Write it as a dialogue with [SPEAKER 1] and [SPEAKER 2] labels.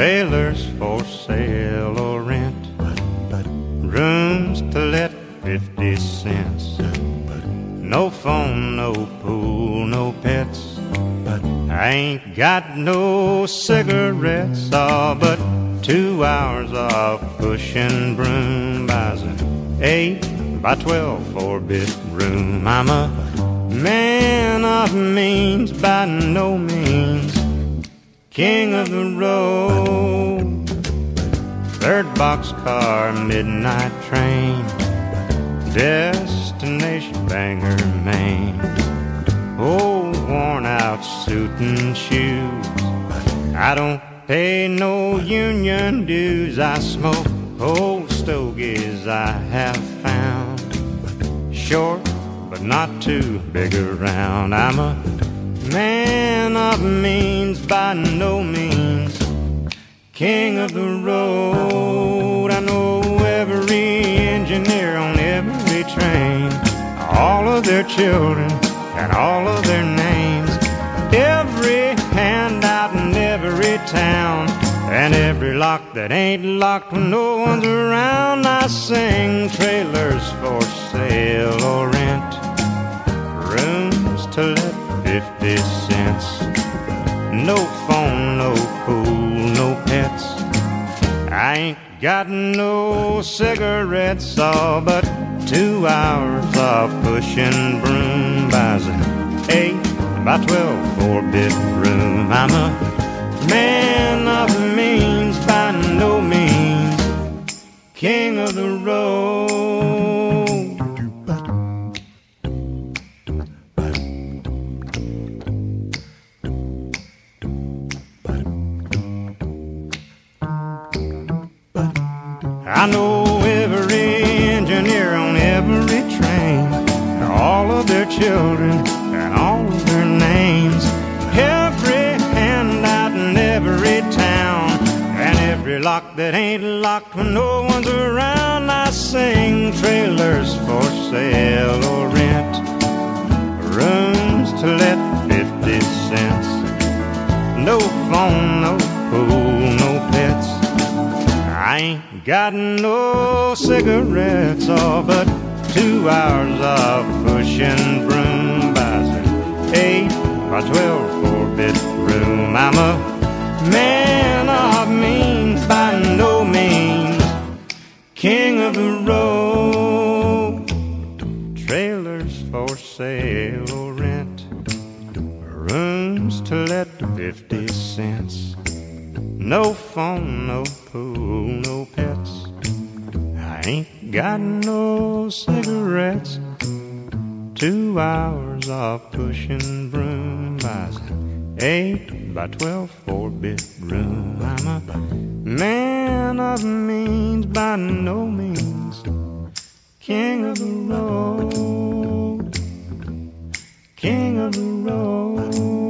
[SPEAKER 1] trailers for sale or rent, rooms to let 50 cents. No phone, no pool, no pets. I ain't got no cigarettes, but 2 hours of pushing broom buys an 8 by 12 4-bit room. I'm a man of means, by no means king of the road. Third boxcar, midnight train, destination Bangor, Maine. Old worn out suit and shoes, I don't pay no union dues. I smoke old stogies I have found, short but not too big around. I'm a man of means, by no means king of the road. I know every engineer on every train, all of their children and all of their names, every handout in every town, and every lock that ain't locked when no one's around. I sing trailers for sale or rent, rooms to let 50 cents. No phone, no pool, no pets. I ain't got no cigarettes, but 2 hours of pushing broom buys an 8 by 12 4-bit room. I'm a man of means, by no means king of the road. I know every engineer on every train, all of their children and all of their names, every handout in every town, and every lock that ain't locked when no one's around. I sing trailers for sale or rent, rooms to let 50 cents. No phone, no pool, no pets. I ain't got no cigarettes, but 2 hours of pushing broom buys an 8 by 12 4-bit room. I'm a man of means, by no means king of the road. Trailers for sale or rent, rooms to let 50 cents. No phone, no pool, no pets. I ain't got no cigarettes. 2 hours of pushing broom buys an 8 by 12 4-bit room. I'm a man of means, by no means king of the road. King of the road.